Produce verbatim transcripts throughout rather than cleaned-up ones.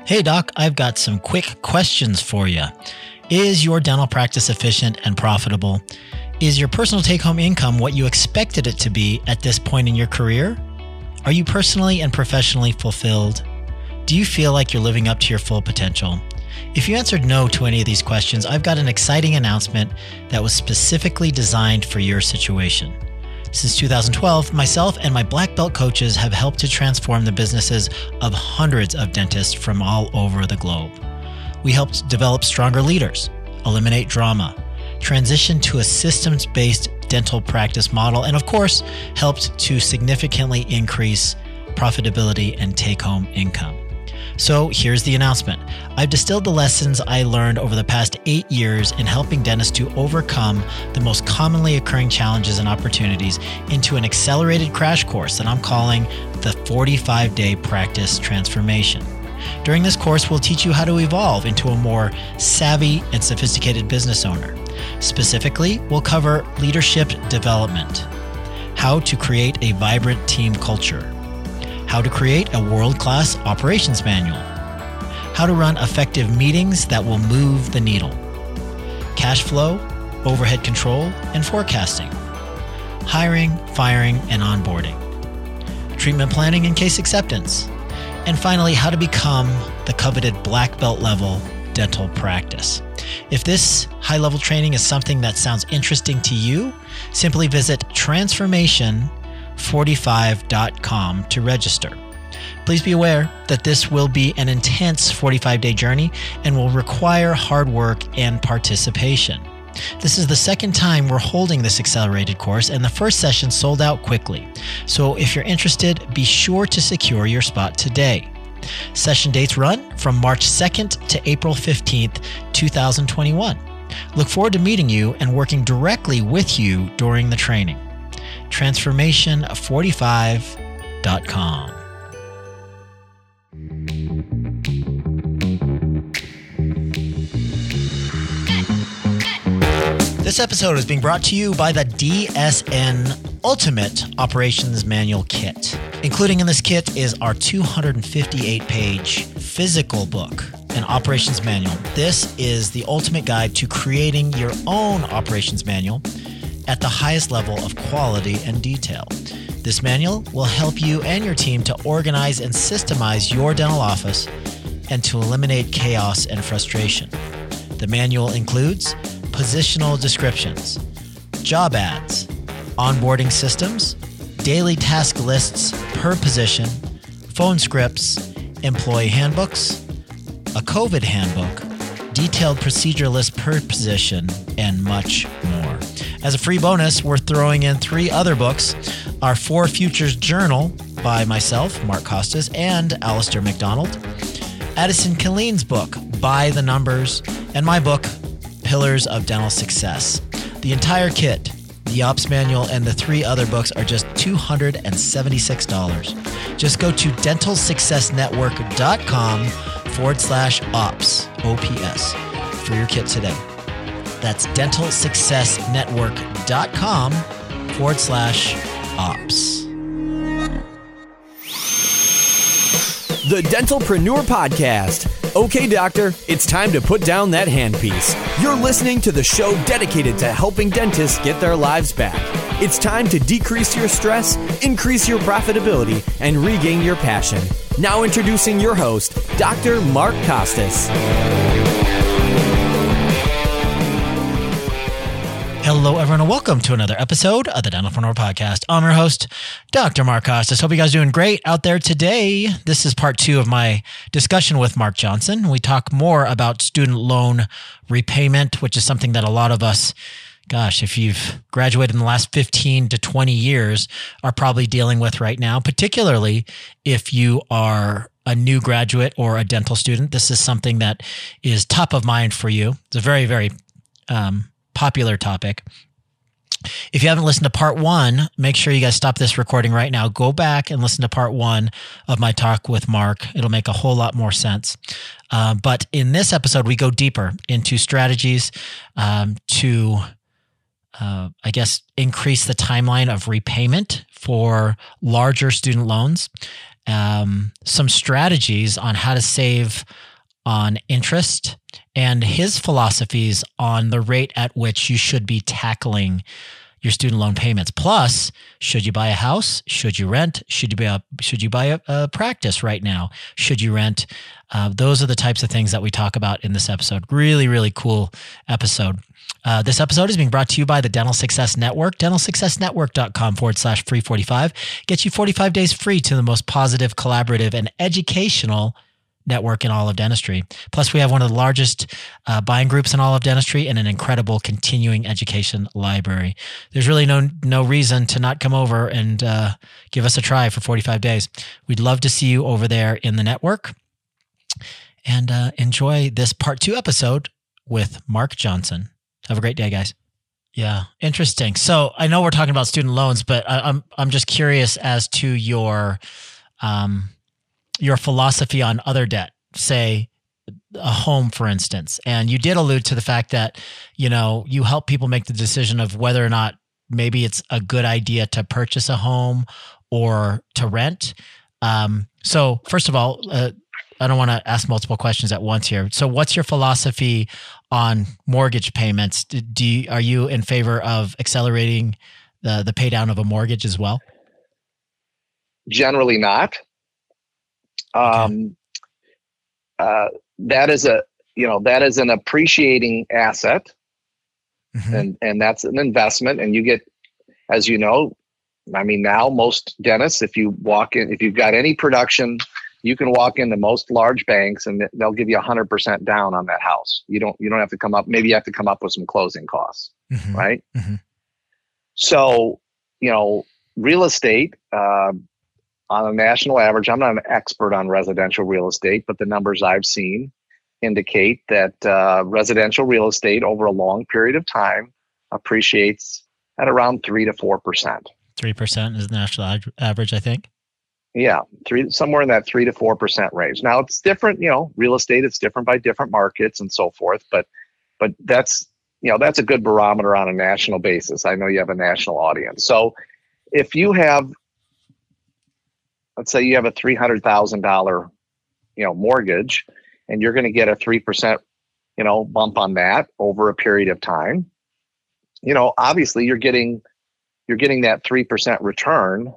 Hey doc, I've got some quick questions for you. Is your dental practice efficient and profitable? Is your personal take-home income what you expected it to be at this point in your career? Are you personally and professionally fulfilled? Do you feel like you're living up to your full potential? If you answered no to any of these questions, I've got an exciting announcement that was specifically designed for your situation. Since two thousand twelve, myself and my black belt coaches have helped to transform the businesses of hundreds of dentists from all over the globe. We helped develop stronger leaders, eliminate drama, transition to a systems-based dental practice model, and of course, helped to significantly increase profitability and take-home income. So here's the announcement. I've distilled the lessons I learned over the past eight years in helping dentists to overcome the most commonly occurring challenges and opportunities into an accelerated crash course that I'm calling the forty-five day Practice Transformation. During this course, we'll teach you how to evolve into a more savvy and sophisticated business owner. Specifically, we'll cover leadership development, how to create a vibrant team culture, how to create a world-class operations manual, how to run effective meetings that will move the needle, cash flow, overhead control, and forecasting, hiring, firing, and onboarding, treatment planning and case acceptance, and finally, how to become the coveted black belt level dental practice. If this high-level training is something that sounds interesting to you, simply visit transformation forty-five dot com to register. Please be aware that this will be an intense forty-five day journey and will require hard work and participation. This is the second time we're holding this accelerated course, and the first session sold out quickly. So if you're interested, be sure to secure your spot today. Session dates run from March second to April fifteenth, two thousand twenty-one. Look forward to meeting you and working directly with you during the training. transformation forty-five dot com. This episode is being brought to you by the D S N Ultimate Operations Manual Kit. Including in this kit is our two hundred fifty-eight page physical book, an operations manual. This is the ultimate guide to creating your own operations manual at the highest level of quality and detail. This manual will help you and your team to organize and systemize your dental office and to eliminate chaos and frustration. The manual includes positional descriptions, job ads, onboarding systems, daily task lists per position, phone scripts, employee handbooks, a COVID handbook, detailed procedure list per position, and much more. As a free bonus, we're throwing in three other books: our Four Futures Journal by myself, Mark Costas, and Alistair McDonald, Addison Killeen's book, By the Numbers, and my book, Pillars of Dental Success. The entire kit, the Ops Manual, and the three other books are just two hundred seventy-six dollars. Just go to dental success network dot com forward slash ops, O P S, for your kit today. That's dental success network dot com forward slash ops. The Dentalpreneur Podcast. Okay, doctor, it's time to put down that handpiece. You're listening to the show dedicated to helping dentists get their lives back. It's time to decrease your stress, increase your profitability, and regain your passion. Now introducing your host, Doctor Mark Costas. Hello, everyone, and welcome to another episode of the Dentalpreneur Podcast. I'm your host, Doctor Mark Costas. Hope you guys are doing great out there today. This is part two of my discussion with Mark Johnson. We talk more about student loan repayment, which is something that a lot of us, gosh, if you've graduated in the last fifteen to twenty years, are probably dealing with right now, particularly if you are a new graduate or a dental student. This is something that is top of mind for you. It's a very, very um, popular topic. If you haven't listened to part one, make sure you guys stop this recording right now. Go back and listen to part one of my talk with Mark. It'll make a whole lot more sense. Uh, but in this episode, we go deeper into strategies um, to, uh, I guess, increase the timeline of repayment for larger student loans, um, some strategies on how to save on interest and his philosophies on the rate at which you should be tackling your student loan payments. Plus, should you buy a house? Should you rent? Should you buy a, should you buy a, a practice right now? Should you rent? Uh, those are the types of things that we talk about in this episode. Really, really cool episode. Uh, this episode is being brought to you by the Dental Success Network. dental success network dot com forward slash free forty-five gets you forty-five days free to the most positive, collaborative, and educational network in all of dentistry. Plus, we have one of the largest uh, buying groups in all of dentistry and an incredible continuing education library. There's really no no reason to not come over and uh, give us a try for forty-five days. We'd love to see you over there in the network. And uh, enjoy this part two episode with Mark Johnson. Have a great day, guys. Yeah, interesting. So I know we're talking about student loans, but I, I'm I'm just curious as to your um, your philosophy on other debt, say a home, for instance. And you did allude to the fact that, you know, you help people make the decision of whether or not maybe it's a good idea to purchase a home or to rent. Um, so first of all, uh, I don't want to ask multiple questions at once here. So what's your philosophy on mortgage payments? Do you, are you in favor of accelerating the, the pay down of a mortgage as well? Generally not. Um, okay. uh, that is a, you know, that is an appreciating asset, mm-hmm. and, and that's an investment. And you get, as you know, I mean, now most dentists, if you walk in, if you've got any production, you can walk into most large banks and they'll give you a hundred percent down on that house. You don't, you don't have to come up. Maybe you have to come up with some closing costs, mm-hmm. right? Mm-hmm. So, you know, real estate, uh, on a national average, I'm not an expert on residential real estate, but the numbers I've seen indicate that uh, residential real estate over a long period of time appreciates at around three to four percent. Three percent is the national average, I think. Yeah, three somewhere in that three to four percent range. Now it's different, you know, real estate, it's different by different markets and so forth. But but that's, you know, that's a good barometer on a national basis. I know you have a national audience. So if you have, let's say you have a three hundred thousand dollars, you know, mortgage, and you're going to get a three percent, you know, bump on that over a period of time, you know, obviously you're getting, you're getting that three percent return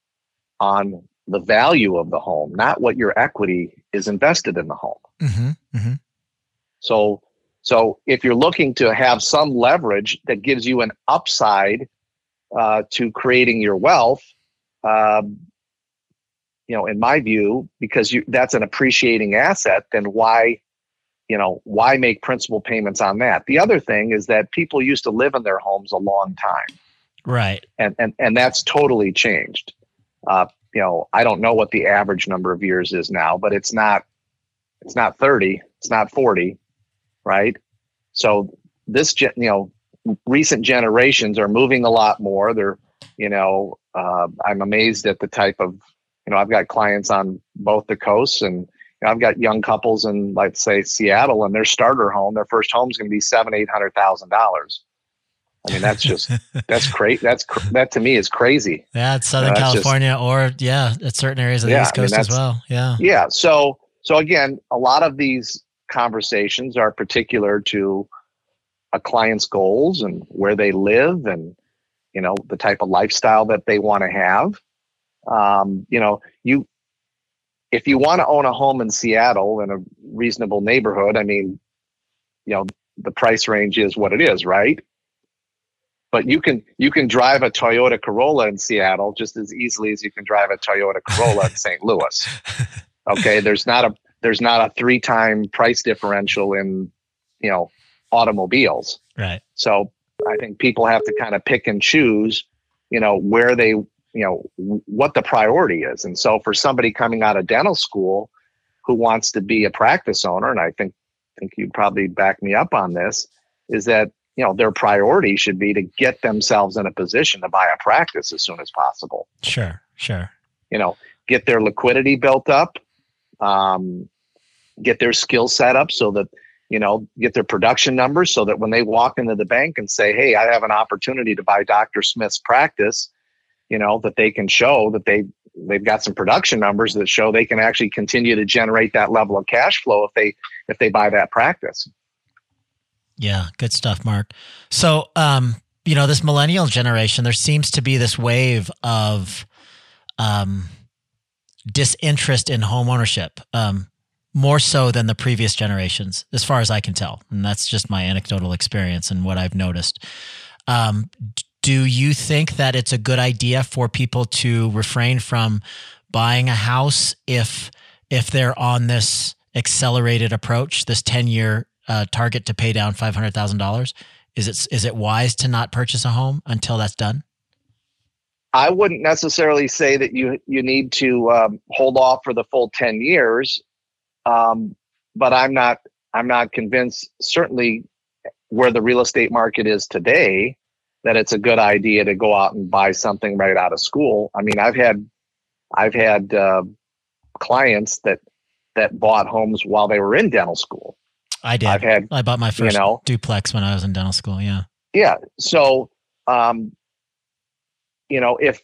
on the value of the home, not what your equity is invested in the home. Mm-hmm, mm-hmm. So, so if you're looking to have some leverage that gives you an upside uh, to creating your wealth, um, you know, in my view, because you, that's an appreciating asset, then why, you know, why make principal payments on that? The other thing is that people used to live in their homes a long time. Right. And, and, and that's totally changed. Uh, you know, I don't know what the average number of years is now, but it's not, it's not thirty, it's not forty, right? So this, gen, you know, recent generations are moving a lot more. They're, you know, uh, I'm amazed at the type of, you know, I've got clients on both the coasts, and you know, I've got young couples in, let's say, Seattle, and their starter home, their first home is going to be seven, eight hundred thousand dollars. I mean, that's just, that's crazy. That's, that to me is crazy. Yeah. It's Southern you know, California just, or yeah, at certain areas of the yeah, East Coast I mean, as well. Yeah. Yeah. So, so again, a lot of these conversations are particular to a client's goals and where they live and, you know, the type of lifestyle that they want to have. Um, you know, you, if you want to own a home in Seattle in a reasonable neighborhood, I mean, you know, the price range is what it is, right? But you can you can drive a Toyota Corolla in Seattle just as easily as you can drive a Toyota Corolla in Saint Louis. Okay, there's not a there's not a three time price differential in, you know, automobiles. Right. So I think people have to kind of pick and choose, you know, where they, you know, what the priority is. And so for somebody coming out of dental school who wants to be a practice owner, and I think think you'd probably back me up on this, is that, you know, their priority should be to get themselves in a position to buy a practice as soon as possible. Sure, sure. You know, get their liquidity built up, um, get their skill set up so that, you know, get their production numbers so that when they walk into the bank and say, hey, I have an opportunity to buy Doctor Smith's practice, you know, that they can show that they, they've got some production numbers that show they can actually continue to generate that level of cash flow if they if they buy that practice. Yeah, good stuff, Mark. So, um, you know, this millennial generation, there seems to be this wave of um, disinterest in home ownership, um, more so than the previous generations, as far as I can tell. And that's just my anecdotal experience and what I've noticed. Um, do you think that it's a good idea for people to refrain from buying a house if if they're on this accelerated approach, this ten-year uh, target to pay down five hundred thousand dollars? Is it is it wise to not purchase a home until that's done? I wouldn't necessarily say that you you need to um, hold off for the full ten years, um, but I'm not I'm not convinced. Certainly, where the real estate market is today, that it's a good idea to go out and buy something right out of school. I mean, I've had, I've had uh, clients that that bought homes while they were in dental school. I did. I've had, I bought my first you know, duplex when I was in dental school. Yeah. Yeah. So, um, you know, if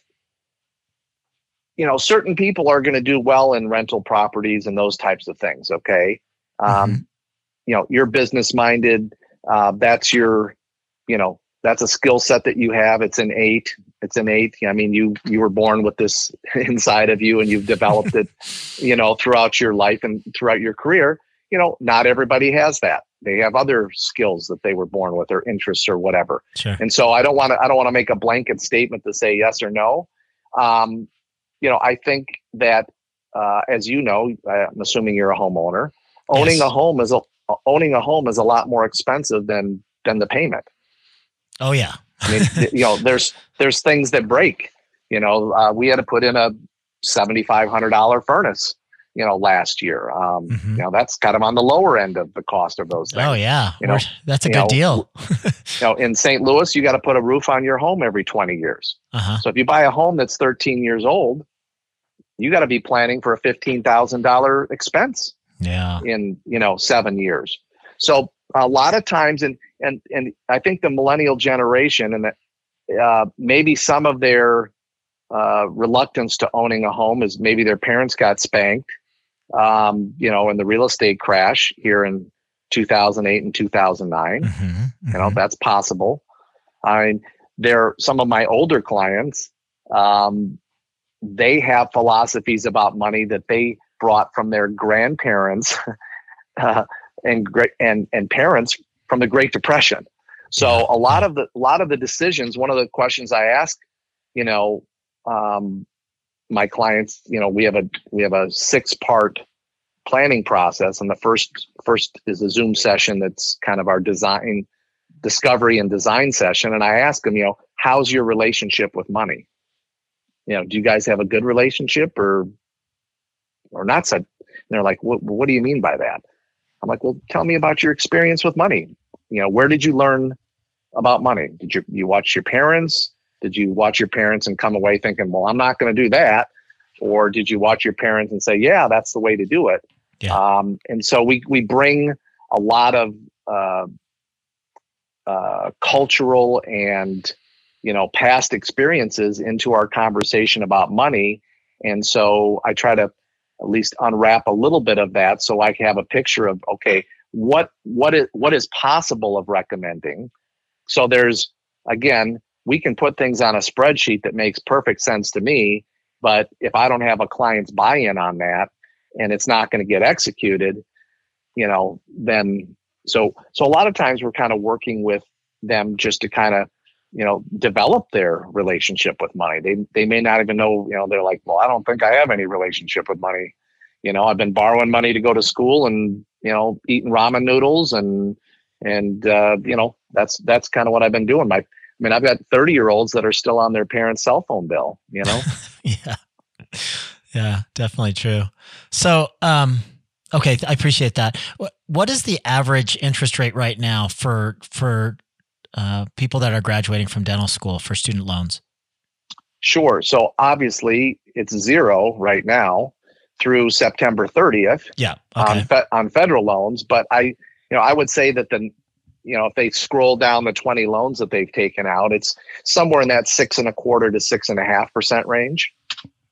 you know, certain people are going to do well in rental properties and those types of things. Okay. Um, Mm-hmm. You know, you're business minded. Uh, that's your, you know. That's a skill set that you have. It's innate. It's innate. I mean, you you were born with this inside of you, and you've developed it, you know, throughout your life and throughout your career. You know, not everybody has that. They have other skills that they were born with, or interests, or whatever. Sure. And so, I don't want to. I don't want to make a blanket statement to say yes or no. Um, you know, I think that, uh, as you know, I'm assuming you're a homeowner. Owning Yes. a home is a owning a home is a lot more expensive than than the payment. Oh yeah. I mean, you know, there's there's things that break. You know, uh, we had to put in a seventy-five hundred dollars furnace, you know, last year. Um, Mhm. You know, that's kind of on the lower end of the cost of those things. Oh yeah. You know, We're- that's a you good know, deal. You know, in Saint Louis, you got to put a roof on your home every twenty years. Uh-huh. So if you buy a home that's thirteen years old, you got to be planning for a fifteen thousand dollars expense Yeah. in, you know, seven years. So a lot of times, and and and I think the millennial generation, and that uh, maybe some of their uh, reluctance to owning a home is maybe their parents got spanked, um, you know, in the real estate crash here in two thousand eight and two thousand nine. Mm-hmm. You know, that's possible. I mean, there some of my older clients, um, they have philosophies about money that they brought from their grandparents uh, and great and and parents from the Great Depression. So a lot of the a lot of the decisions, one of the questions I ask, you know, um, my clients, you know, we have a we have a six part planning process, and the first first is a Zoom session that's kind of our design discovery and design session, and I ask them, you know, how's your relationship with money? You know, do you guys have a good relationship or or not? So they're like, what what do you mean by that? I'm like, well, tell me about your experience with money. You know, where did you learn about money? Did you you watch your parents? Did you watch your parents and come away thinking, well, I'm not going to do that? Or did you watch your parents and say, yeah, that's the way to do it? Yeah. Um, and so we we bring a lot of uh, uh, cultural and, you know, past experiences into our conversation about money. And so I try to at least unwrap a little bit of that so I can have a picture of, okay, what what is what is possible of recommending. So there's, again, we can put things on a spreadsheet that makes perfect sense to me, but if I don't have a client's buy-in on that and it's not going to get executed, you know, then so so a lot of times we're kind of working with them just to kind of, you know, develop their relationship with money. They they may not even know, you know, they're like, well, I don't think I have any relationship with money. You know, I've been borrowing money to go to school and, you know, eating ramen noodles and and uh, you know, that's that's kind of what I've been doing. My I mean, I've got thirty year olds that are still on their parents' cell phone bill, you know? Yeah. Yeah, definitely true. So, um, okay. I appreciate that. What, what is the average interest rate right now for, for, uh, people that are graduating from dental school for student loans? Sure. So obviously it's zero right now through September thirtieth Yeah. Okay. on, fe- on federal loans. But I, you know, I would say that the, you know, if they scroll down the twenty loans that they've taken out, it's somewhere in that six and a quarter to six and a half percent range.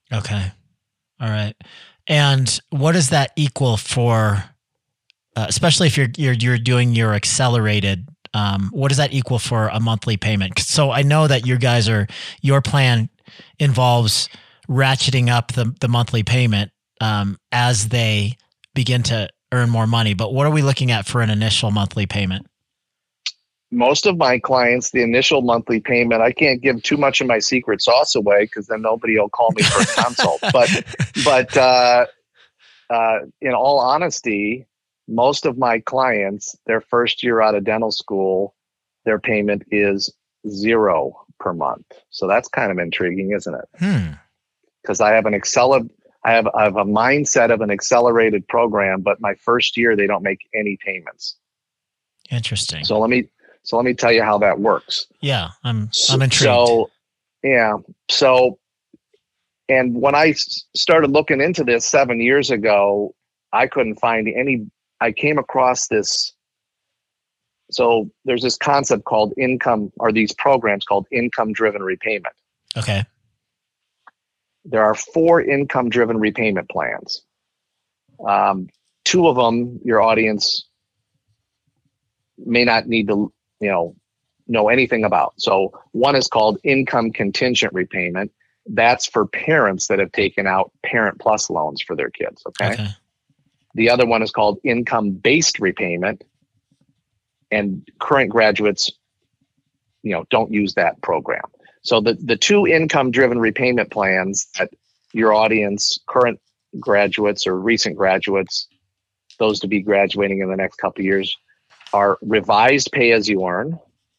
Okay. All right. And what does that equal for, uh, especially if you're, you're, you're doing your accelerated, um, what does that equal for a monthly payment? So I know that you guys are, your plan involves ratcheting up the, the monthly payment, um, as they begin to earn more money, but what are we looking at for an initial monthly payment? Most of my clients, the initial monthly payment, I can't give too much of my secret sauce away because then nobody will call me for a consult. But, but uh, uh, in all honesty, most of my clients, their first year out of dental school, their payment is zero per month. So that's kind of intriguing, isn't it? Hmm. Because I have an Excel, I have I have a mindset of an accelerated program, but my first year they don't make any payments. Interesting. So let me. So let me tell you how that works. Yeah, I'm I'm intrigued. So, yeah. So, and when I started looking into this seven years ago, I couldn't find any, I came across this. So there's this concept called income, or these programs called income-driven repayment. Okay. There are four income-driven repayment plans. Um, two of them, your audience may not need to you know, know anything about. So one is called income contingent repayment. That's for parents that have taken out Parent Plus loans for their kids. Okay. Okay. The other one is called income based repayment, and current graduates, you know, don't use that program. So the, the two income driven repayment plans that your audience, current graduates or recent graduates, those to be graduating in the next couple of years, are revised pay as you earn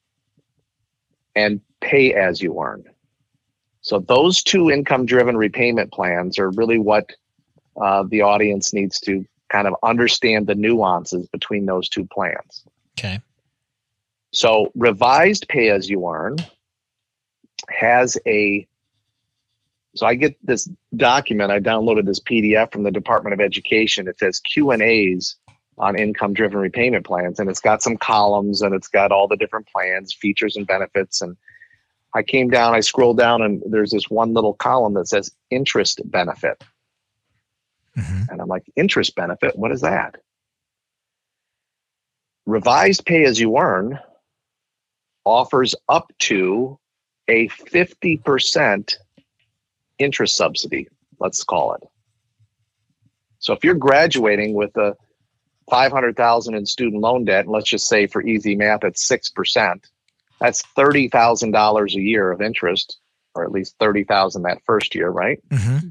and pay as you earn. So those two income driven repayment plans are really what uh, the audience needs to kind of understand the nuances between those two plans. Okay. So revised pay as you earn has a, so I get this document, I downloaded this P D F from the Department of Education. It says Q and A's on income-driven repayment plans, and it's got some columns, and it's got all the different plans, features, and benefits. And I came down, I scrolled down, and there's this one little column that says interest benefit. Mm-hmm. And I'm like, interest benefit? What is that? Revised pay as you earn offers up to a fifty percent interest subsidy, let's call it. So if you're graduating with a five hundred thousand dollars in student loan debt, and let's just say for easy math, it's six percent. That's thirty thousand dollars a year of interest, or at least thirty thousand dollars that first year, right? Mm-hmm.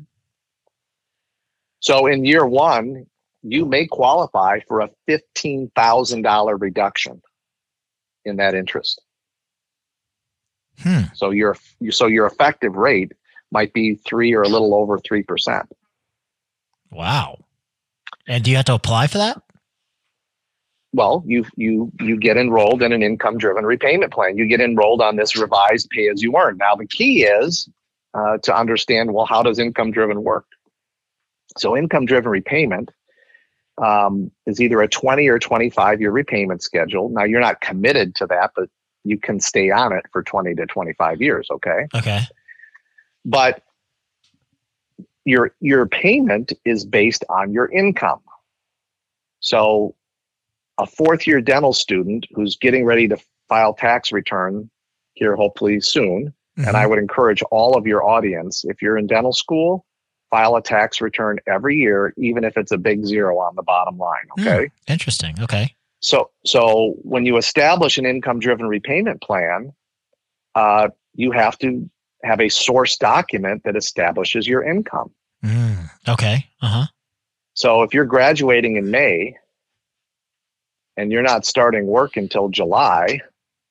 So in year one, you may qualify for a fifteen thousand dollars reduction in that interest. Hmm. So your so your effective rate might be three or a little over three percent. Wow. And do you have to apply for that? Well, you you you get enrolled in an income-driven repayment plan. You get enrolled on this revised pay-as-you-earn. Now, the key is uh, to understand, well, how does income-driven work? So income-driven repayment um, is either a twenty or twenty-five year repayment schedule. Now, you're not committed to that, but you can stay on it for twenty to twenty-five years, okay? Okay. But your your payment is based on your income. So a fourth year dental student who's getting ready to file tax return here hopefully soon, mm-hmm. and I would encourage all of your audience, if you're in dental school, file a tax return every year, even if it's a big zero on the bottom line, okay? Mm, interesting, okay. So so when you establish an income-driven repayment plan, uh, you have to have a source document that establishes your income. Mm, okay, uh-huh. So if you're graduating in May and you're not starting work until July,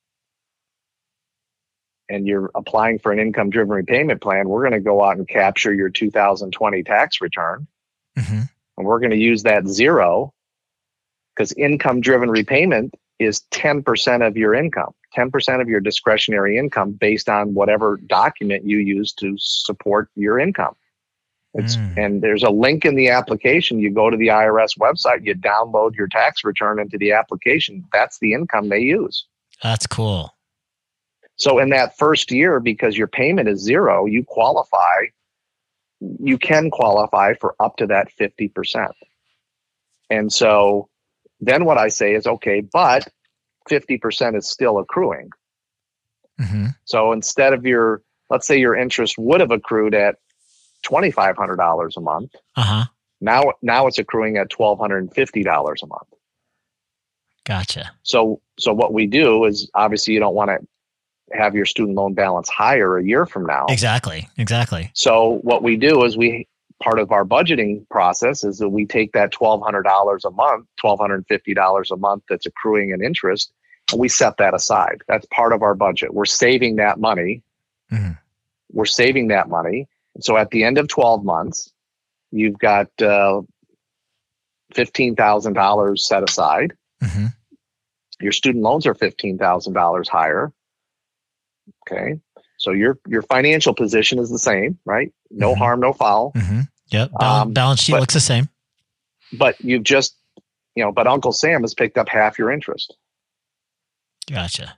and you're applying for an income-driven repayment plan, we're going to go out and capture your two thousand twenty tax return. Mm-hmm. And we're going to use that zero because income-driven repayment is ten percent of your income, ten percent of your discretionary income based on whatever document you use to support your income. It's, mm. And there's a link in the application. You go to the I R S website, you download your tax return into the application. That's the income they use. That's cool. So in that first year, because your payment is zero, you qualify you can qualify for up to that fifty percent. And so then what I say is, okay, but fifty percent is still accruing. Mm-hmm. So instead of your, let's say your interest would have accrued at twenty-five hundred dollars a month. Uh-huh. Now, now it's accruing at one thousand two hundred fifty dollars a month. Gotcha. So, so what we do is, obviously you don't want to have your student loan balance higher a year from now. Exactly. Exactly. So what we do is we, part of our budgeting process is that we take that twelve hundred dollars a month, one thousand two hundred fifty dollars a month that's accruing in interest, and we set that aside. That's part of our budget. We're saving that money. Mm-hmm. We're saving that money. So at the end of twelve months, you've got uh, fifteen thousand dollars set aside. Mm-hmm. Your student loans are fifteen thousand dollars higher. Okay. So your your financial position is the same, right? No Mm-hmm. harm, no foul. Mm-hmm. Yep. Bal- Um, balance sheet but- looks the same. But you've just, you know, but Uncle Sam has picked up half your interest. Gotcha.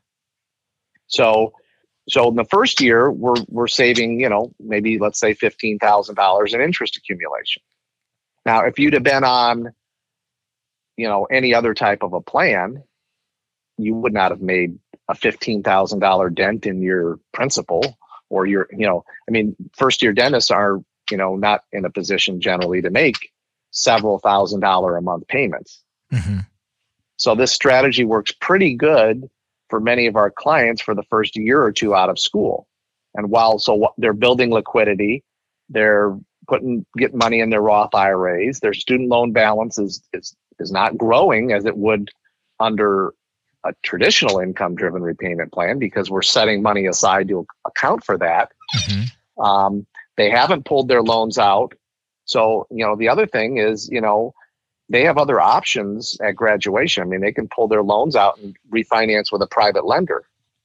So, so in the first year, we're we're saving, you know, maybe let's say fifteen thousand dollars in interest accumulation. Now, if you'd have been on, you know, any other type of a plan, you would not have made a fifteen thousand dollars dent in your principal or your, you know, I mean, first year dentists are, you know, not in a position generally to make several thousand dollar a month payments. Mm-hmm. So this strategy works pretty good for many of our clients for the first year or two out of school. And while so what, they're building liquidity, they're putting getting money in their Roth I R As, their student loan balance is is, is not growing as it would under a traditional income driven repayment plan, because we're setting money aside to account for that. Mm-hmm. Um, they haven't pulled their loans out. So, you know, the other thing is, you know, they have other options at graduation. I mean, they can pull their loans out and refinance with a private lender.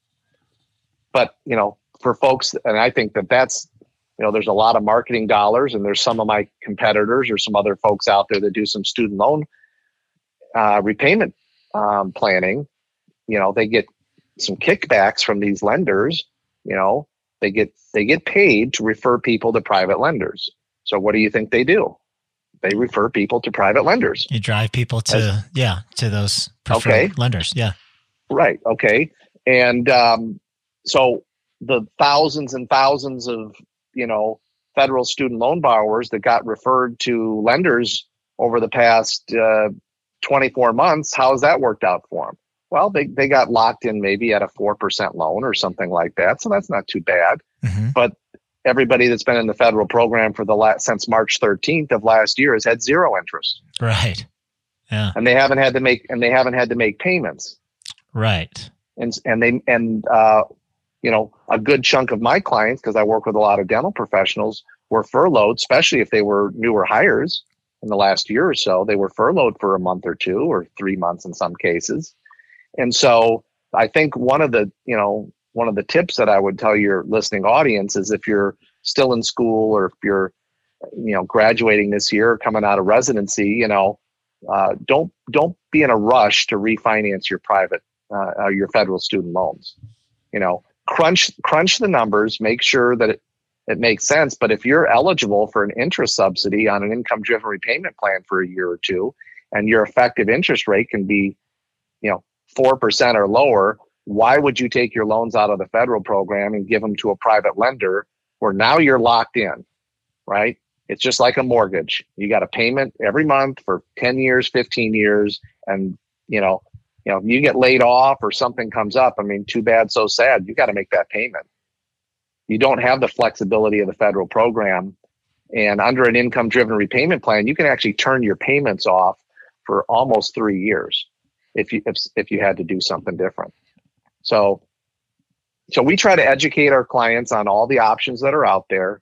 But, you know, for folks, and I think that that's, you know, there's a lot of marketing dollars, and there's some of my competitors or some other folks out there that do some student loan uh, repayment um, planning. You know, they get some kickbacks from these lenders. You know, they get they get paid to refer people to private lenders. So what do you think they do? They refer people to private lenders. You drive people to, As, yeah, to those preferred okay. lenders. Yeah. Right. Okay. And um, so the thousands and thousands of, you know, federal student loan borrowers that got referred to lenders over the past uh, twenty-four months, how has that worked out for them? Well, they, they got locked in maybe at a four percent loan or something like that. So that's not too bad. Mm-hmm. But everybody that's been in the federal program for the last, since March thirteenth of last year has had zero interest. Right. Yeah. And they haven't had to make, and they haven't had to make payments. Right. And, and they, and, uh, you know, a good chunk of my clients, because I work with a lot of dental professionals, were furloughed, especially if they were newer hires in the last year or so. They were furloughed for a month or two or three months in some cases. And so I think one of the, you know, one of the tips that I would tell your listening audience is, if you're still in school or if you're, you know, graduating this year or coming out of residency, you know, uh, don't, don't be in a rush to refinance your private, uh, uh, your federal student loans. You know, crunch, crunch the numbers, make sure that it, it makes sense. But if you're eligible for an interest subsidy on an income driven repayment plan for a year or two, and your effective interest rate can be, you know, four percent or lower, why would you take your loans out of the federal program and give them to a private lender where now you're locked in, right? It's just like a mortgage. You got a payment every month for ten years, fifteen years. And, you know, you know, if you get laid off or something comes up, I mean, too bad, so sad. You got to make that payment. You don't have the flexibility of the federal program. And under an income driven repayment plan, you can actually turn your payments off for almost three years if you, if, if you had to do something different. So, so we try to educate our clients on all the options that are out there.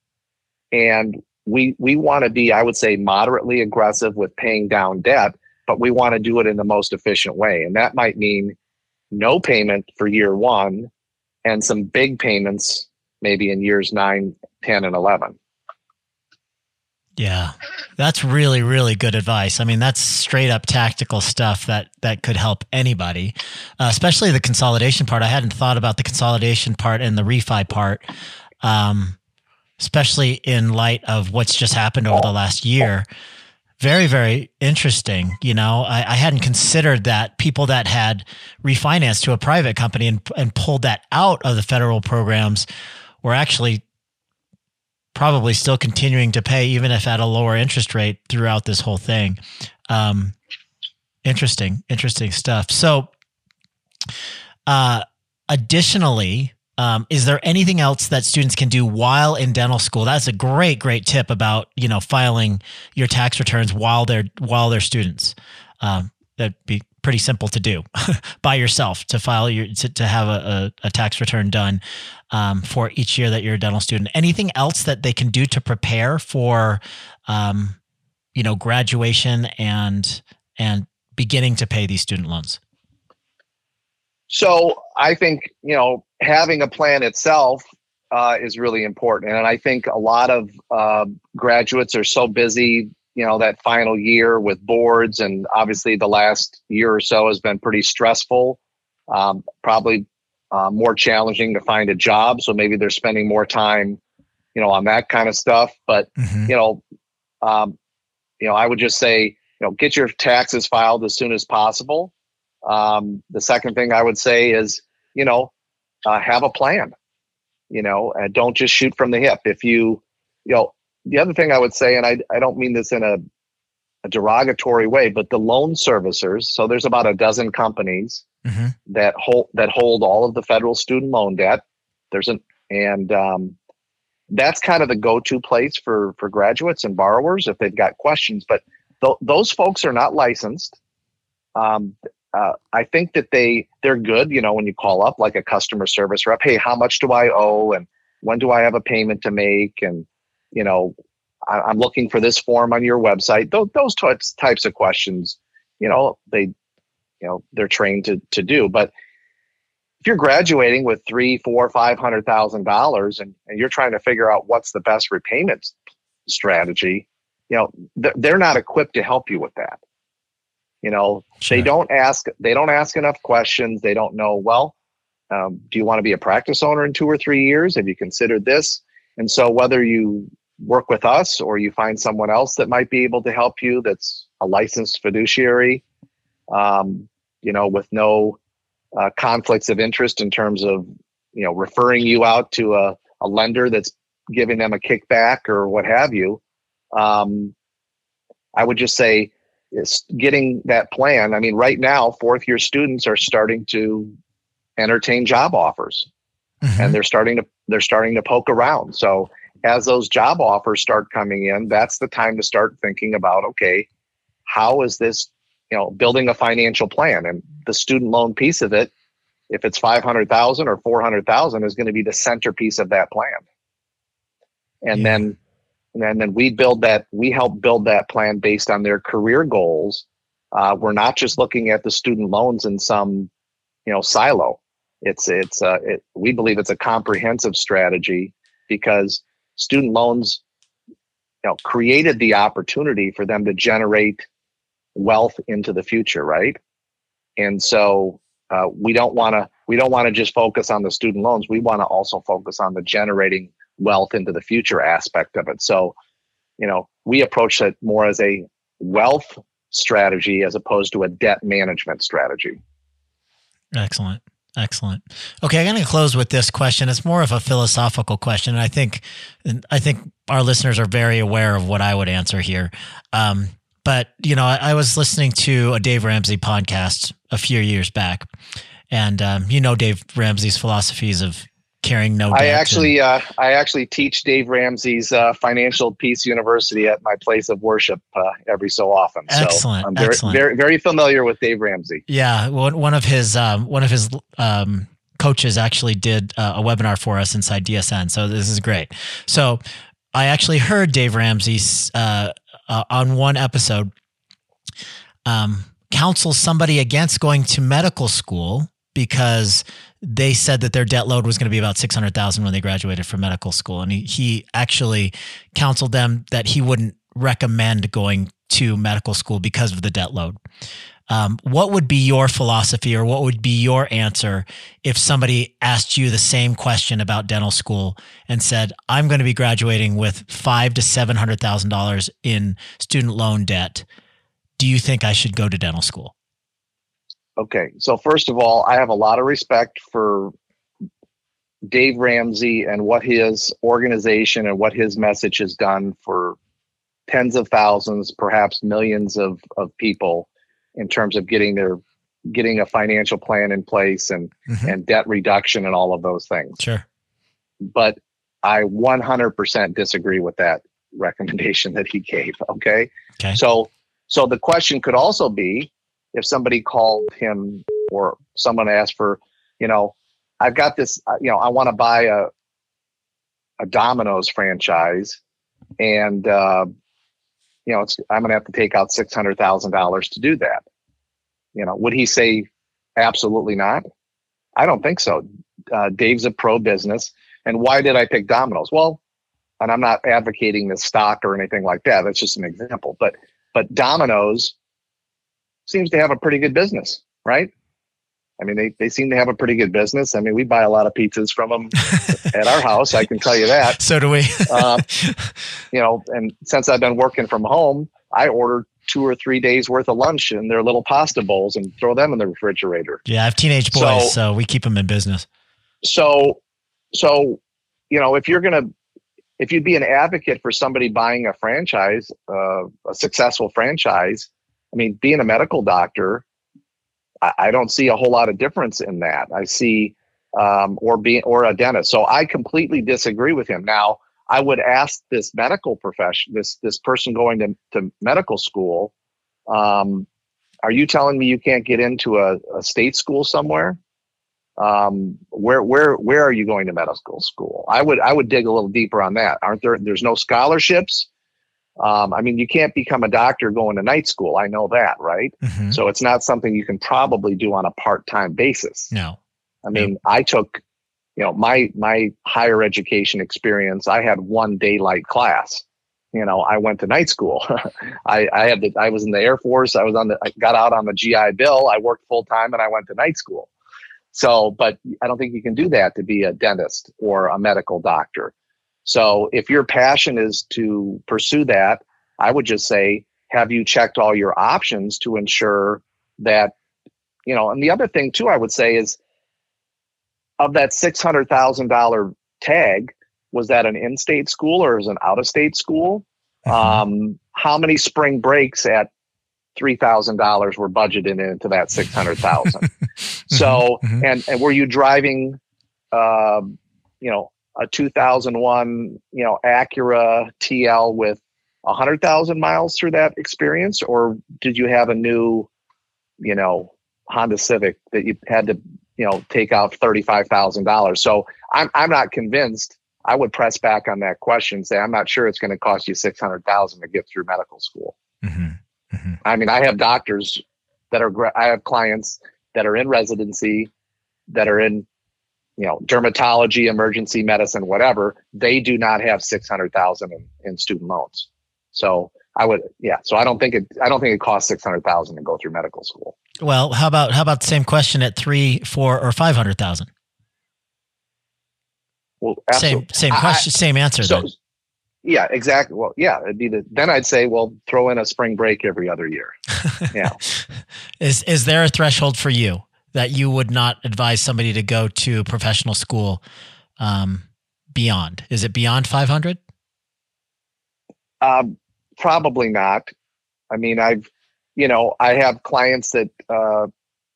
And we, we want to be, I would say, moderately aggressive with paying down debt, but we want to do it in the most efficient way. And that might mean no payment for year one and some big payments maybe in years nine, ten, and eleven. Yeah, that's really, really good advice. I mean, that's straight up tactical stuff that, that could help anybody, uh, especially the consolidation part. I hadn't thought about the consolidation part and the refi part. Um, especially in light of what's just happened over the last year. Very, very interesting. You know, I, I hadn't considered that people that had refinanced to a private company and, and pulled that out of the federal programs were actually probably still continuing to pay, even if at a lower interest rate throughout this whole thing. Um, interesting, interesting stuff. So, uh, additionally, Um, is there anything else that students can do while in dental school? That's a great, great tip about, you know, filing your tax returns while they're, while they're students. Um, that'd be pretty simple to do by yourself, to file your, to, to have a, a, a tax return done, um, for each year that you're a dental student. Anything else that they can do to prepare for, um, you know, graduation and, and beginning to pay these student loans? So I think, you know, having a plan itself uh, is really important. And I think a lot of uh, graduates are so busy, you know, that final year with boards, and obviously the last year or so has been pretty stressful, um, probably uh, more challenging to find a job. So maybe they're spending more time, you know, on that kind of stuff. But, mm-hmm. you know, um, you know, I would just say, you know, get your taxes filed as soon as possible. Um, the second thing I would say is, you know, uh, have a plan, you know, and don't just shoot from the hip. If you, you know, the other thing I would say, and I, I don't mean this in a, a derogatory way, but the loan servicers, so there's about a dozen companies mm-hmm. that hold, that hold all of the federal student loan debt. There's an, and, um, that's kind of the go-to place for, for graduates and borrowers if they've got questions, but th- those folks are not licensed. Um, Uh, I think that they, they're good, you know, when you call up like a customer service rep, hey, how much do I owe? And when do I have a payment to make? And, you know, I, I'm looking for this form on your website. Those, those types, types of questions, you know, they, you know, they're trained to, to do. But if you're graduating with three, four, five hundred thousand dollars and, and you're trying to figure out what's the best repayment strategy, you know, th- they're not equipped to help you with that. You know, sure. they don't ask, they don't ask enough questions. They don't know, well, um, do you want to be a practice owner in two or three years? Have you considered this? And so whether you work with us or you find someone else that might be able to help you, that's a licensed fiduciary, um, you know, with no uh, conflicts of interest in terms of, you know, referring you out to a, a lender that's giving them a kickback or what have you. Um, I would just say, is getting that plan. I mean, right now, fourth year students are starting to entertain job offers mm-hmm. and they're starting to, they're starting to poke around. So as those job offers start coming in, that's the time to start thinking about, okay, how is this, you know, building a financial plan? And the student loan piece of it, if it's five hundred thousand or four hundred thousand, is going to be the centerpiece of that plan. And yeah. then And then we build that, we help build that plan based on their career goals. Uh, we're not just looking at the student loans in some, you know, silo. It's, it's, uh, it, we believe it's a comprehensive strategy because student loans, you know, created the opportunity for them to generate wealth into the future, right? And so uh, we don't want to, we don't want to just focus on the student loans. We want to also focus on the generating wealth into the future aspect of it. So, you know, we approach it more as a wealth strategy as opposed to a debt management strategy. Excellent. Excellent. Okay. I'm going to close with this question. It's more of a philosophical question. And I think, I think our listeners are very aware of what I would answer here. Um, but you know, I, I was listening to a Dave Ramsey podcast a few years back, and um, you know, Dave Ramsey's philosophies of carrying no debt. I actually, and, uh, I actually teach Dave Ramsey's uh, Financial Peace University at my place of worship uh, every so often. Excellent, so I'm very, excellent. very, very familiar with Dave Ramsey. Yeah, one one of his um, one of his um, coaches actually did uh, a webinar for us inside D S N. So this is great. So I actually heard Dave Ramsey uh, uh, on one episode um, counsel somebody against going to medical school because they said that their debt load was going to be about six hundred thousand when they graduated from medical school. And he, he actually counseled them that he wouldn't recommend going to medical school because of the debt load. Um, what would be your philosophy, or what would be your answer if somebody asked you the same question about dental school and said, I'm going to be graduating with five to seven hundred thousand dollars in student loan debt. Do you think I should go to dental school? Okay. So first of all, I have a lot of respect for Dave Ramsey and what his organization and what his message has done for tens of thousands, perhaps millions of, of people in terms of getting their getting a financial plan in place and, mm-hmm. and debt reduction and all of those things. Sure. But I one hundred percent disagree with that recommendation that he gave. Okay. Okay. So, so the question could also be, if somebody called him or someone asked for, you know, I've got this, you know, I want to buy a, a Domino's franchise, and, uh, you know, it's, I'm going to have to take out six hundred thousand dollars to do that. You know, would he say absolutely not? I don't think so. Uh, Dave's a pro business. And why did I pick Domino's? Well, and I'm not advocating this stock or anything like that. That's just an example. But, but Domino's seems to have a pretty good business, right? I mean, they, they seem to have a pretty good business. I mean, we buy a lot of pizzas from them at our house. I can tell you that. So do we. uh, you know, and since I've been working from home, I order two or three days worth of lunch in their little pasta bowls and throw them in the refrigerator. Yeah, I have teenage boys, so, so we keep them in business. So, so, you know, if you're going to, if you'd be an advocate for somebody buying a franchise, uh, a successful franchise, I mean, being a medical doctor, I don't see a whole lot of difference in that. I see, um, or being, or a dentist. So I completely disagree with him. Now, I would ask this medical profession, this, this person going to, to medical school, um, are you telling me you can't get into a, a state school somewhere? Um, where, where, where are you going to medical school? I would, I would dig a little deeper on that. Aren't there, there's no scholarships? Um, I mean, you can't become a doctor going to night school. I know that, right? Mm-hmm. So it's not something you can probably do on a part-time basis. No. I mean, no. I took, you know, my, my higher education experience, I had one daylight class. You know, I went to night school. I, I had the, I was in the Air Force. I was on the, I got out on the G I Bill. I worked full time and I went to night school. So, but I don't think you can do that to be a dentist or a medical doctor. So if your passion is to pursue that, I would just say, have you checked all your options to ensure that, you know, and the other thing too, I would say is, of that six hundred thousand dollars tag, was that an in-state school or is it an out-of-state school? Mm-hmm. Um, how many spring breaks at three thousand dollars were budgeted into that six hundred thousand dollars? So, mm-hmm. and, and were you driving, uh, you know, a two thousand one, you know, Acura T L with a hundred thousand miles through that experience? Or did you have a new, you know, Honda Civic that you had to, you know, take out thirty-five thousand dollars? So I'm, I'm not convinced. I would press back on that question and say, I'm not sure it's going to cost you six hundred thousand to get through medical school. Mm-hmm. Mm-hmm. I mean, I have doctors that are, I have clients that are in residency, that are in, you know, dermatology, emergency medicine, whatever. They do not have six hundred thousand in, in student loans. So I would, yeah. So I don't think it, I don't think it costs six hundred thousand to go through medical school. Well, how about, how about the same question at three, four, or five hundred thousand? Well, same, same question, I, same answer. So, then. Yeah, exactly. Well, yeah, it'd be the, then I'd say, well, throw in a spring break every other year. Yeah. Is, is there a threshold for you that you would not advise somebody to go to professional school um, beyond? Is it beyond five hundred? Um, probably not. I mean, I've, you know, I have clients that, uh,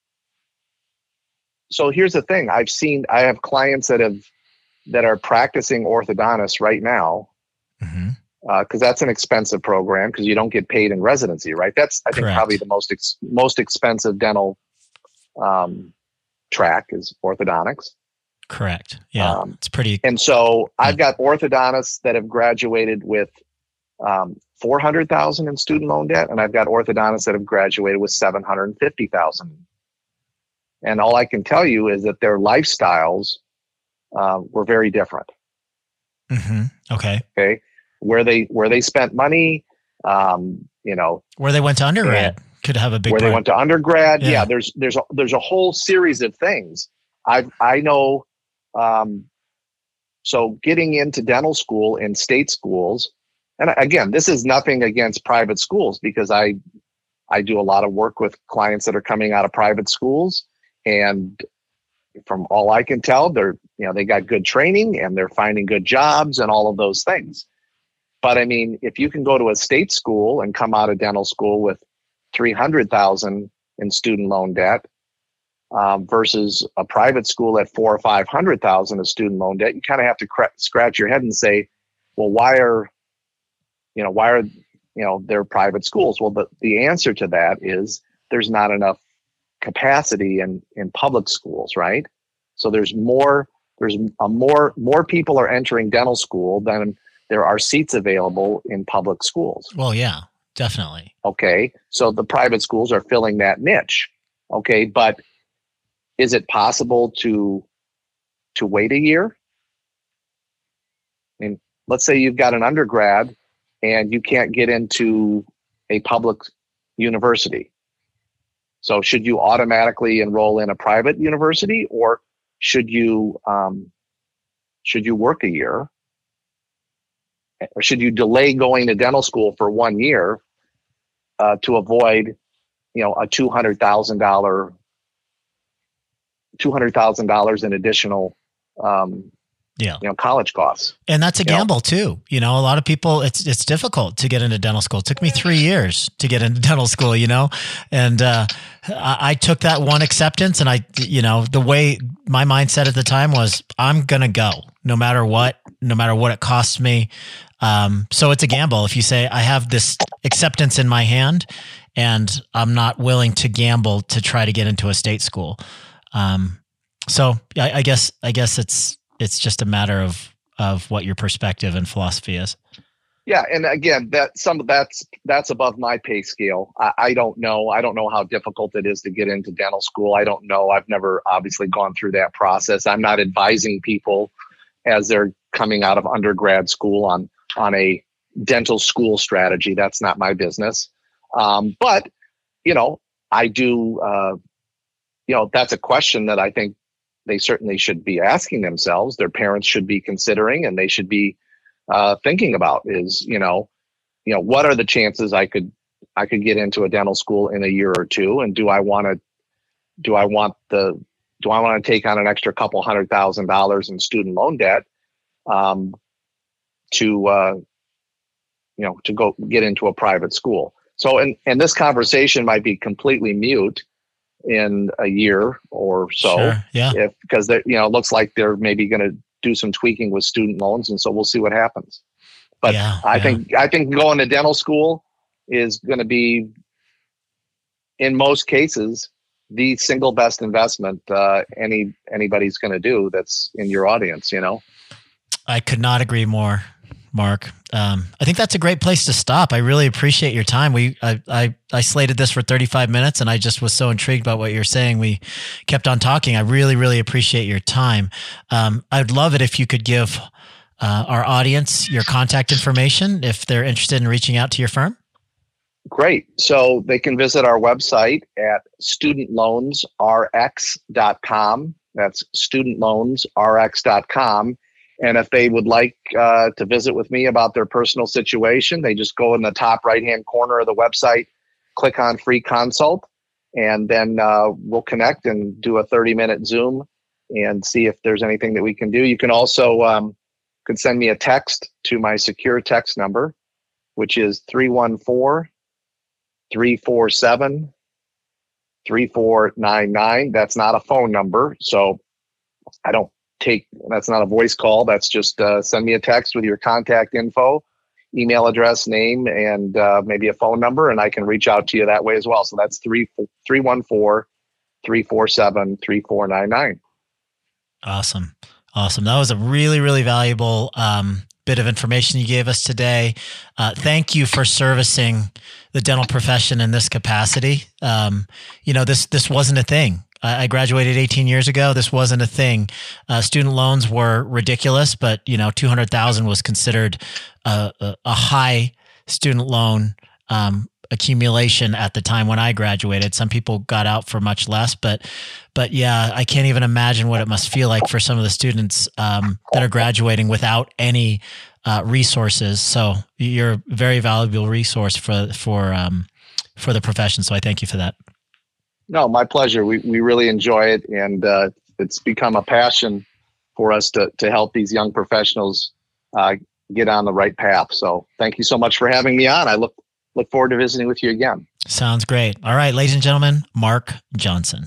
so here's the thing. I've seen, I have clients that have, that are practicing orthodontists right now. Mm-hmm. Uh, cause that's an expensive program because you don't get paid in residency, right? That's, I think, Correct. probably the most, ex- most expensive dental um, track is orthodontics. Correct. Yeah. Um, it's pretty. And so I've got orthodontists that have graduated with um, four hundred thousand in student loan debt. And I've got orthodontists that have graduated with seven hundred fifty thousand. And all I can tell you is that their lifestyles uh, were very different. Mm-hmm. Okay. Okay. Where they, where they spent money, um, you know, where they went to undergrad. could have a big where part. they went to undergrad. Yeah. yeah, there's there's a, there's a whole series of things. I I know. Um, so getting into dental school in state schools, and again, this is nothing against private schools because I I do a lot of work with clients that are coming out of private schools, and from all I can tell, they're you know they got good training and they're finding good jobs and all of those things. But I mean, if you can go to a state school and come out of dental school with three hundred thousand in student loan debt um, versus a private school at four or five hundred thousand of student loan debt, you kind of have to cr- scratch your head and say, well, why are, you know, why are, you know, they're private schools? Well, the, the answer to that is there's not enough capacity in, in public schools, right? So there's more, there's a more, more people are entering dental school than there are seats available in public schools. Well, yeah, definitely. Okay. So the private schools are filling that niche. Okay. But is it possible to, to wait a year? I mean, let's say you've got an undergrad and you can't get into a public university. So should you automatically enroll in a private university, or should you, um, should you work a year? Or should you delay going to dental school for one year uh, to avoid, you know, a two hundred thousand dollars, two hundred thousand dollars in additional, um, yeah, you know, college costs? And that's a gamble you know? too. You know, a lot of people, it's it's difficult to get into dental school. It took me three years to get into dental school, you know, and uh, I, I took that one acceptance, and I, you know, the way my mindset at the time was, I'm gonna go no matter what, no matter what it costs me. Um, so it's a gamble. If you say, I have this acceptance in my hand and I'm not willing to gamble to try to get into a state school. Um, so I, I guess, I guess it's, it's just a matter of, of what your perspective and philosophy is. Yeah. And again, that some of that's, that's above my pay scale. I, I don't know. I don't know how difficult it is to get into dental school. I don't know. I've never obviously gone through that process. I'm not advising people as they're coming out of undergrad school on, on a dental school strategy. That's not my business. Um, but, you know, I do, uh, you know, that's a question that I think they certainly should be asking themselves. Their parents should be considering, and they should be uh, thinking about is, you know, you know, what are the chances I could, I could get into a dental school in a year or two? And do I want to, do I want the, do I want to take on an extra couple hundred thousand dollars in student loan debt? Um, to, uh, you know, to go get into a private school. So, and, and this conversation might be completely mute in a year or so. Sure, yeah. If, because they, you know, it looks like they're maybe going to do some tweaking with student loans. And so we'll see what happens. But yeah, I yeah. think, I think going to dental school is going to be, in most cases, the single best investment uh, any anybody's going to do that's in your audience, you know? I could not agree more, Mark. Um, I think that's a great place to stop. I really appreciate your time. We, I, I, I slated this for thirty-five minutes, and I just was so intrigued by what you're saying. We kept on talking. I really, really appreciate your time. Um, I'd love it if you could give uh, our audience your contact information if they're interested in reaching out to your firm. Great. So they can visit our website at student loans r x dot com. That's student loans r x dot com. And if they would like uh, to visit with me about their personal situation, they just go in the top right-hand corner of the website, click on free consult, and then uh, we'll connect and do a thirty-minute Zoom and see if there's anything that we can do. You can also um, could send me a text to my secure text number, which is three one four, three four seven, three four nine nine. That's not a phone number, so I don't take, that's not a voice call. That's just uh, send me a text with your contact info, email address, name, and uh, maybe a phone number, and I can reach out to you that way as well. So that's three one four, three four seven, three four nine nine. Awesome. Awesome. That was a really, really valuable um, bit of information you gave us today. Uh, thank you for servicing the dental profession in this capacity. Um, you know, this, this wasn't a thing. I graduated eighteen years ago. This wasn't a thing. Uh, student loans were ridiculous, but you know, two hundred thousand was considered a, a, a high student loan um, accumulation at the time when I graduated. Some people got out for much less, but but yeah, I can't even imagine what it must feel like for some of the students um, that are graduating without any uh, resources. So you're a very valuable resource for for um, for the profession. So I thank you for that. No, my pleasure. We we really enjoy it, and uh, it's become a passion for us to to help these young professionals uh, get on the right path. So thank you so much for having me on. I look look forward to visiting with you again. Sounds great. All right, ladies and gentlemen, Mark Johnson.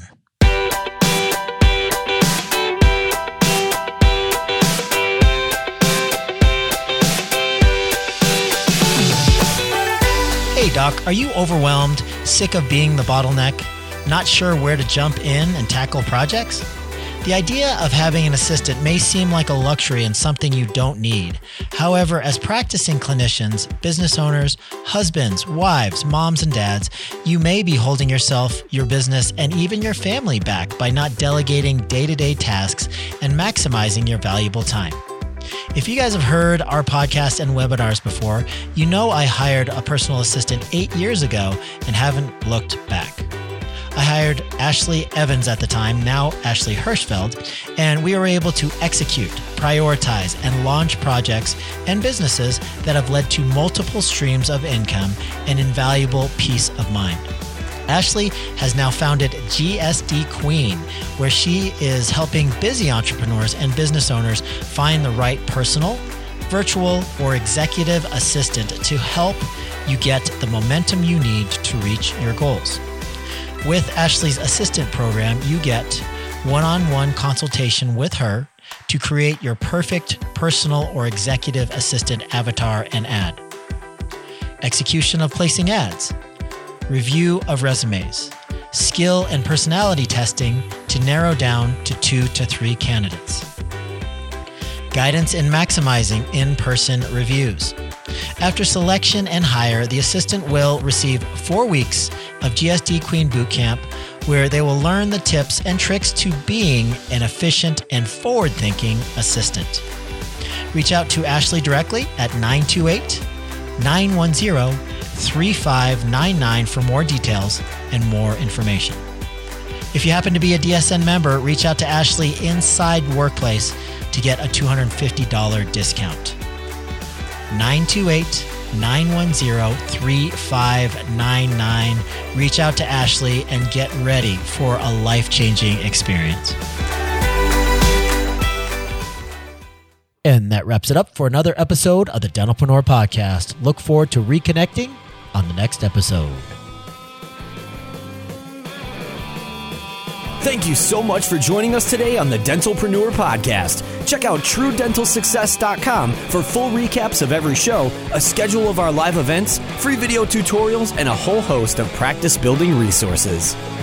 Hey doc, are you overwhelmed, sick of being the bottleneck, not sure where to jump in and tackle projects? The idea of having an assistant may seem like a luxury and something you don't need. However, as practicing clinicians, business owners, husbands, wives, moms, and dads, you may be holding yourself, your business, and even your family back by not delegating day-to-day tasks and maximizing your valuable time. If you guys have heard our podcast and webinars before, you know I hired a personal assistant eight years ago and haven't looked back. I hired Ashley Evans at the time, now Ashley Hirschfeld, and we were able to execute, prioritize, and launch projects and businesses that have led to multiple streams of income and invaluable peace of mind. Ashley has now founded G S D Queen, where she is helping busy entrepreneurs and business owners find the right personal, virtual, or executive assistant to help you get the momentum you need to reach your goals. With Ashley's assistant program, you get one-on-one consultation with her to create your perfect personal or executive assistant avatar and ad, execution of placing ads, review of resumes, skill and personality testing to narrow down to two to three candidates, guidance in maximizing in-person reviews. After selection and hire, the assistant will receive four weeks of G S D Queen Bootcamp, where they will learn the tips and tricks to being an efficient and forward-thinking assistant. Reach out to Ashley directly at nine two eight, nine one zero, three five nine nine for more details and more information. If you happen to be a D S N member, reach out to Ashley inside Workplace to get a two hundred fifty dollars discount. nine two eight, nine one zero, three five nine nine. Reach out to Ashley and get ready for a life-changing experience. And that wraps it up for another episode of the Dentalpreneur Podcast. Look forward to reconnecting on the next episode. Thank you so much for joining us today on the Dentalpreneur Podcast. Check out true dental success dot com for full recaps of every show, a schedule of our live events, free video tutorials, and a whole host of practice building resources.